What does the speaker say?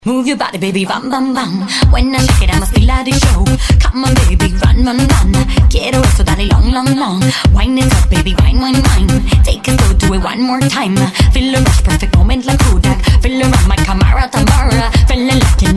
Move your body, baby, bam, bam, bam. When I shake it, I must feel like the show. Come on, baby, run, run, run. Quiero eso, dale long, long, long. Wine it up, baby, wine, wine, wine. Take it slow, do it one more time. Feel the rush, perfect moment like Kodak. Feel around my Camara, Tamara. Feeling like